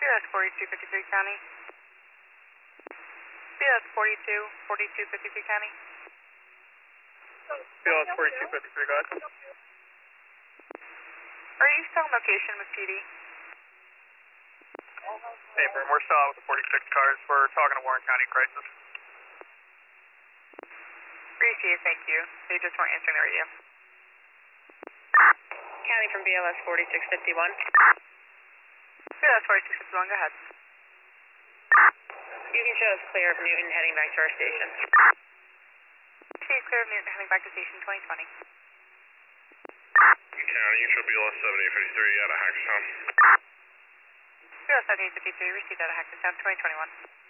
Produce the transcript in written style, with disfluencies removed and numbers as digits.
BLS 4253 County. BLS 4253 County. BLS 4253, go ahead. Are you still on location with PD? Hey, Brim, we're still out with the 46 cars. We're talking to Warren County Crisis. Appreciate it, thank you. They just weren't answering the radio. County from BLS 4651. BLS 4651, go ahead. You can show us clear of Newton heading back to our station. Chief, clear of Newton, heading back to station 2020. County, you show BLS 7853 out of Hackerstown. BLS 7853, received out of Hackerstown 2021.